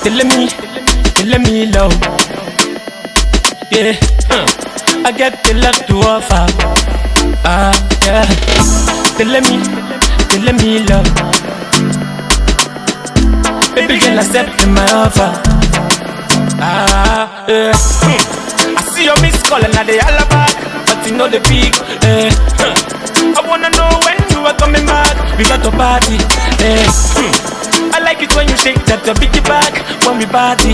telling me love. Yeah, I get the love to offer. Yeah, telling me love. Baby girl, accept my offer. Yeah. I see your miss call and I dey holla back, but you know the peak. I wanna know when you are coming back. We got to party. I like it when you shake that your biggie back when we party.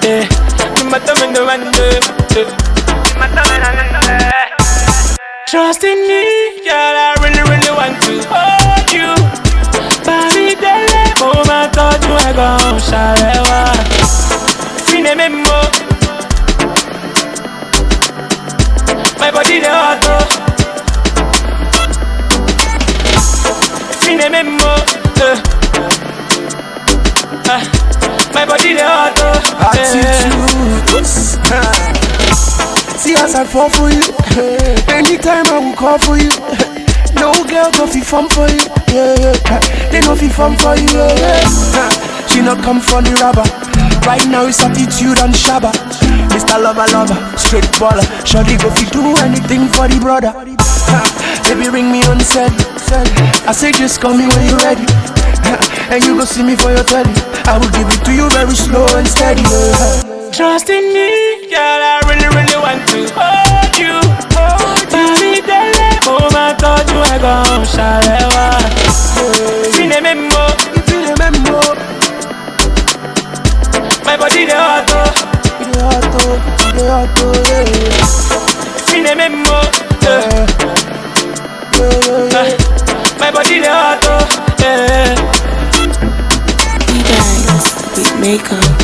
Trust in me, girl, I really want to hold you. Paris dele, moment quand tu es gon chalewa. Fine memo, my body the auto. Fine memo, my body the auto. Attitude. See as I fall for you. Anytime I will call for you. No girl go fi fun for you. They no fi fun for you. She not come for the rubber. Right now it's attitude and shabba. Mr. Lover, straight baller. Shawty go fi do anything for the brother. Baby ring me on set. I say just call me when you ready. And you go see me for your telly. I will give it to you very slow and steady. Trust in me, girl, I really want to hold you. Paris dele, moment quand tu es gon chalewa. Fine memo, my body the auto. Fine memo, my body the auto. You guys, we make up.